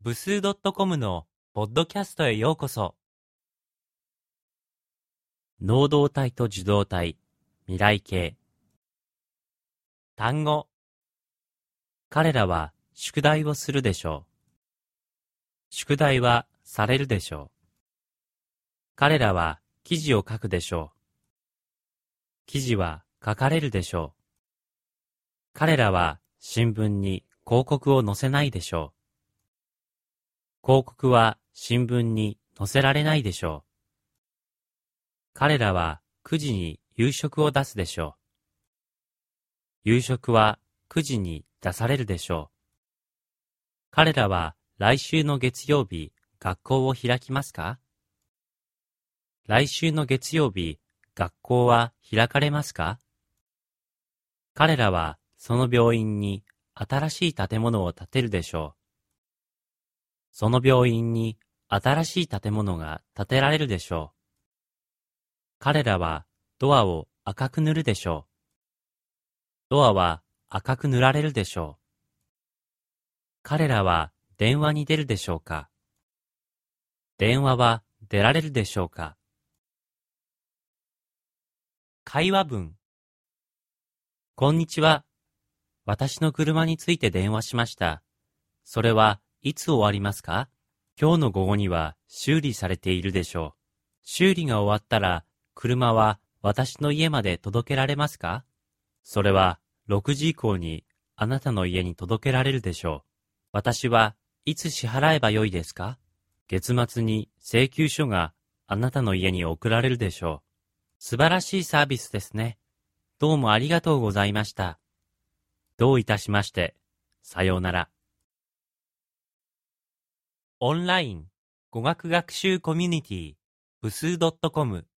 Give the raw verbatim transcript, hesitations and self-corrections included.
部数 .com のポッドキャストへようこそ。能動体と受動体、未来形。単語。彼らは宿題をするでしょう。宿題はされるでしょう。彼らは記事を書くでしょう。記事は書かれるでしょう。彼らは新聞に広告を載せないでしょう。広告は新聞に載せられないでしょう。彼らはくじに夕食を出すでしょう。夕食はくじに出されるでしょう。彼らは来週の月曜日、学校を開きますか？来週の月曜日、学校は開かれますか？彼らはその病院に新しい建物を建てるでしょう。その病院に新しい建物が建てられるでしょう。彼らはドアを赤く塗るでしょう。ドアは赤く塗られるでしょう。彼らは電話に出るでしょうか？電話は出られるでしょうか？会話文。こんにちは。私の車について電話しました。それはいつ終わりますか？今日の午後には修理されているでしょう。修理が終わったら車は私の家まで届けられますか？それはろくじ以降にあなたの家に届けられるでしょう。私はいつ支払えばよいですか？月末に請求書があなたの家に送られるでしょう。素晴らしいサービスですね。どうもありがとうございました。どういたしまして。さようなら。オンライン語学学習コミュニティ部数 .com